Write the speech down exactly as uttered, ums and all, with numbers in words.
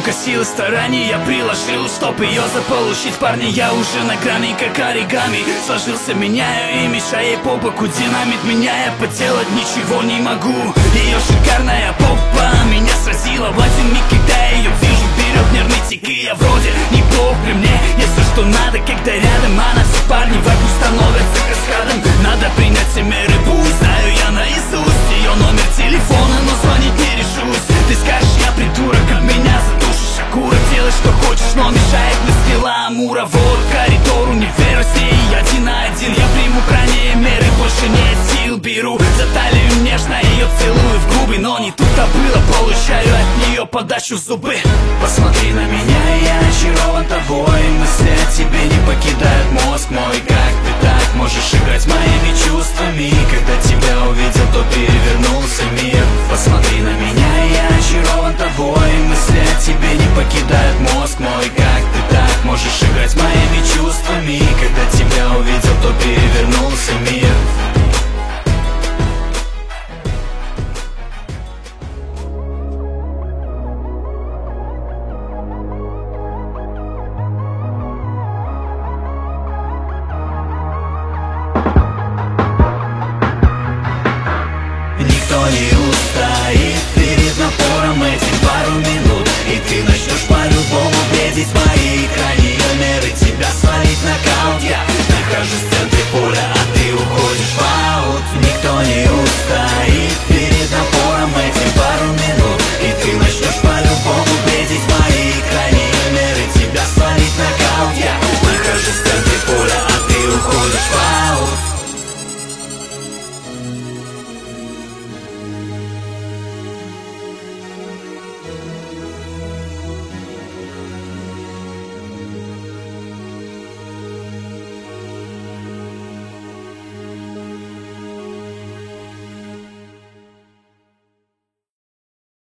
Сколько сил и стараний я приложил, чтоб ее заполучить, парни. Я уже на грани, как оригами сложился, меняю и мешаю по боку динамит. Меня я поделать ничего не могу. Ее шикарная попа меня сразила в один миг, когда я ее вижу. Берет нервный тик, и я вроде неплох. При мне есть все, что надо, когда рядом она. Все парни вокруг становятся каскадом. Надо принять все меры, пусть знаю я наизусть ее номер телефона, но звонить не решусь. Ты скажешь, я придурок, от меня задушишь аккура. Делай, что хочешь, но мешает мне стрела Амура. Вот коридор, универ, с ней один на один. Я приму крайние меры, больше нет сил. Беру за талию нежно, ее целую в губы. Но не тут-то было, получаю от нее подачу в зубы. Посмотри на меня, я очарован тобой. Мысли о тебе не покидают мозг мой. Как ты так можешь играть моими чувствами? Когда тебя увидел, то перевернулся мир. Посмотри на меня, я очарован тобой. Мысли о тебе не покидают мозг мой. Как ты так можешь играть моими чувствами? Когда тебя увидел, то перевернулся мир. Никто не устоит перед напором этих пару минут, и ты начнешь по-любому бредить моей